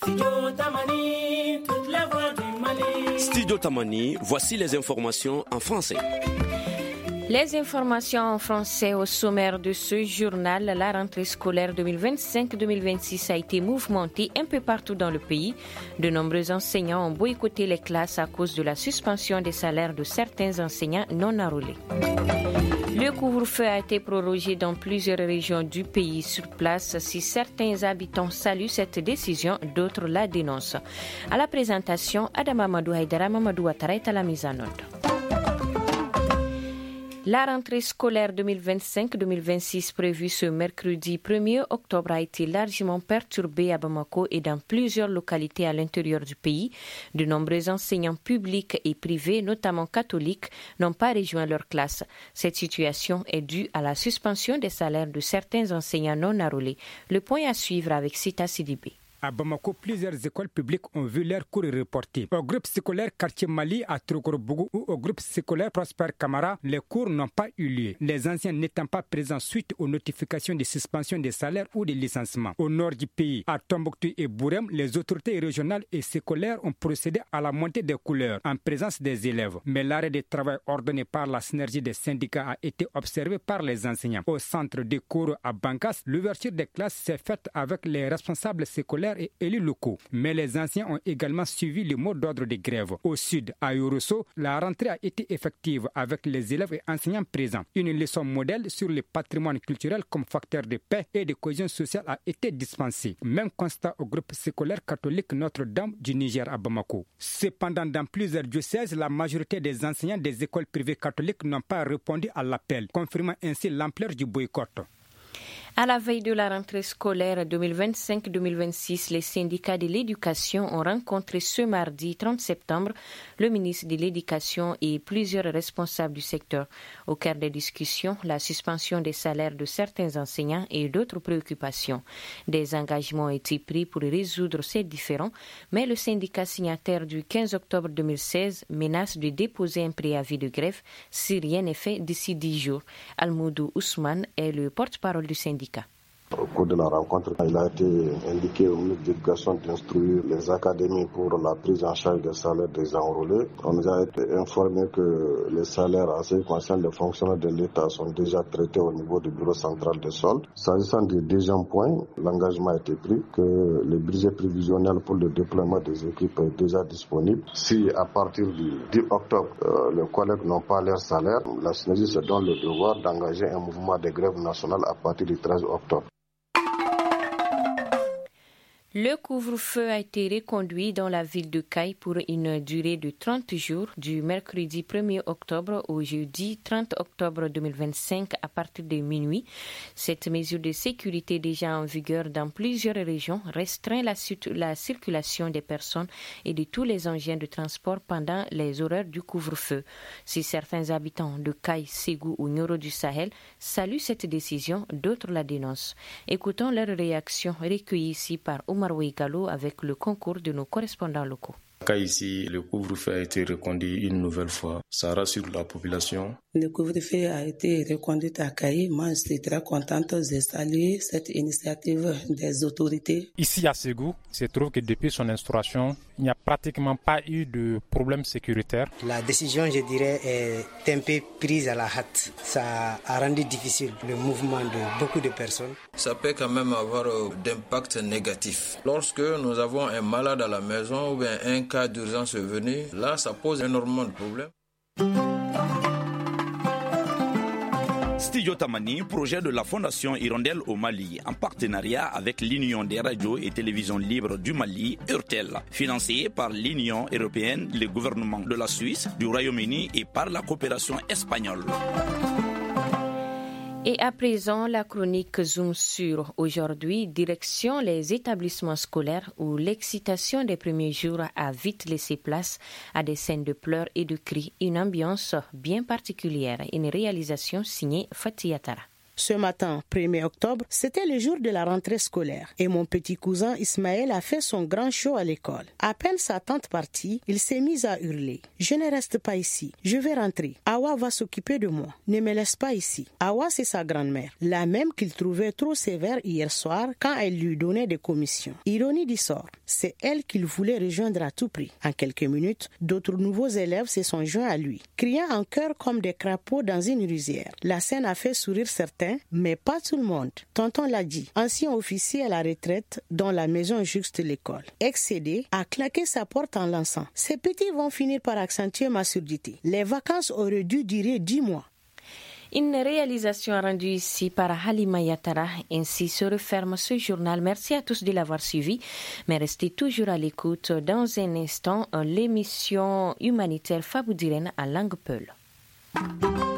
Studio Tamani, voici les informations en français. Les informations en français au sommaire de ce journal. La rentrée scolaire 2025-2026 a été mouvementée un peu partout dans le pays. De nombreux enseignants ont boycotté les classes à cause de la suspension des salaires de certains enseignants non enrôlés. Le couvre-feu a été prorogé dans plusieurs régions du pays. Sur place, si certains habitants saluent cette décision, d'autres la dénoncent. À la présentation, Adam Amadou Haïdara Mamadou Ouattara est à la mise en ordre. La rentrée scolaire 2025-2026 prévue ce mercredi 1er octobre a été largement perturbée à Bamako et dans plusieurs localités à l'intérieur du pays. De nombreux enseignants publics et privés, notamment catholiques, n'ont pas rejoint leur classe. Cette situation est due à la suspension des salaires de certains enseignants non enrôlés. Le point à suivre avec Sita Sidibé. À Bamako, plusieurs écoles publiques ont vu leurs cours reportés. Au groupe scolaire Quartier Mali à Trogorbougou ou au groupe scolaire Prosper Camara, les cours n'ont pas eu lieu. Les anciens n'étant pas présents suite aux notifications de suspension des salaires ou de licenciements. Au nord du pays, à Tombouctou et Bourem, les autorités régionales et scolaires ont procédé à la montée des couleurs en présence des élèves. Mais l'arrêt de travail ordonné par la synergie des syndicats a été observé par les enseignants. Au centre de cours à Bankas, l'ouverture des classes s'est faite avec les responsables scolaires et élus locaux. Mais les anciens ont également suivi le mot d'ordre de grève. Au sud, à Yorosso, la rentrée a été effective avec les élèves et enseignants présents. Une leçon modèle sur le patrimoine culturel comme facteur de paix et de cohésion sociale a été dispensée. Même constat au groupe scolaire catholique Notre-Dame du Niger à Bamako. Cependant, dans plusieurs diocèses, la majorité des enseignants des écoles privées catholiques n'ont pas répondu à l'appel, confirmant ainsi l'ampleur du boycott. À la veille de la rentrée scolaire 2025-2026, les syndicats de l'éducation ont rencontré ce mardi 30 septembre le ministre de l'Éducation et plusieurs responsables du secteur. Au cœur des discussions, la suspension des salaires de certains enseignants et d'autres préoccupations. Des engagements ont été pris pour résoudre ces différends, mais le syndicat signataire du 15 octobre 2016 menace de déposer un préavis de grève si rien n'est fait d'ici 10 jours. Almoudou Ousmane est le porte-parole du syndicat. Au cours de la rencontre, il a été indiqué au ministre de l'Éducation d'instruire les académies pour la prise en charge des salaires des enrôlés. On nous a été informé que les salaires en ce qui concerne les fonctionnaires de l'État sont déjà traités au niveau du bureau central des soldes. S'agissant du deuxième point, l'engagement a été pris que le budget prévisionnel pour le déploiement des équipes est déjà disponible. Si à partir du 10 octobre, les collègues n'ont pas leur salaire, la synergie se donne le devoir d'engager un mouvement de grève nationale à partir du 13 octobre. Le couvre-feu a été reconduit dans la ville de Caille pour une durée de 30 jours du mercredi 1er octobre au jeudi 30 octobre 2025 à partir de minuit. Cette mesure de sécurité déjà en vigueur dans plusieurs régions restreint la circulation des personnes et de tous les engins de transport pendant les horaires du couvre-feu. Si certains habitants de Caille, Ségou ou Nioro du Sahel saluent cette décision, d'autres la dénoncent. Écoutons leurs réactions recueillies ici par Omar Ouigalo avec le concours de nos correspondants locaux. Ici, le couvre-feu a été reconduit une nouvelle fois. Ça rassure la population. Le couvre-feu a été reconduit à Caille. Moi, je suis très contente de saluer cette initiative des autorités. Ici à Ségou, je trouve que depuis son instauration, il n'y a pratiquement pas eu de problème sécuritaire. La décision, je dirais, est un peu prise à la hâte. Ça a rendu difficile le mouvement de beaucoup de personnes. Ça peut quand même avoir d'impact négatif. Lorsque nous avons un malade à la maison ou bien un cas d'urgence est venu, là, ça pose énormément de problèmes. Studio Tamani, projet de la Fondation Hirondelle au Mali, en partenariat avec l'Union des radios et télévisions libres du Mali, URTEL, financé par l'Union européenne, le gouvernement de la Suisse, du Royaume-Uni et par la coopération espagnole. Et à présent, la chronique Zoom sur aujourd'hui, direction les établissements scolaires où l'excitation des premiers jours a vite laissé place à des scènes de pleurs et de cris, une ambiance bien particulière, une réalisation signée Fatih Atara. Ce matin, 1er octobre, c'était le jour de la rentrée scolaire et mon petit cousin Ismaël a fait son grand show à l'école. À peine sa tante partie, il s'est mis à hurler. « Je ne reste pas ici, je vais rentrer. Awa va s'occuper de moi. Ne me laisse pas ici. » Awa, c'est sa grand-mère, la même qu'il trouvait trop sévère hier soir quand elle lui donnait des commissions. Ironie du sort, c'est elle qu'il voulait rejoindre à tout prix. En quelques minutes, d'autres nouveaux élèves se sont joints à lui, criant en chœur comme des crapauds dans une rizière. La scène a fait sourire certains, mais pas tout le monde. Tonton Ladji, ancien officier à la retraite dont la maison jouxte l'école, excédé, a claqué sa porte en lançant « Ces petits vont finir par accentuer ma surdité. Les vacances auraient dû durer 10 mois. » Une réalisation rendue ici par Halima Yatara. Ainsi se referme ce journal. Merci à tous de l'avoir suivi. Mais restez toujours à l'écoute. Dans un instant, l'émission humanitaire Faboudiren à langue Peul.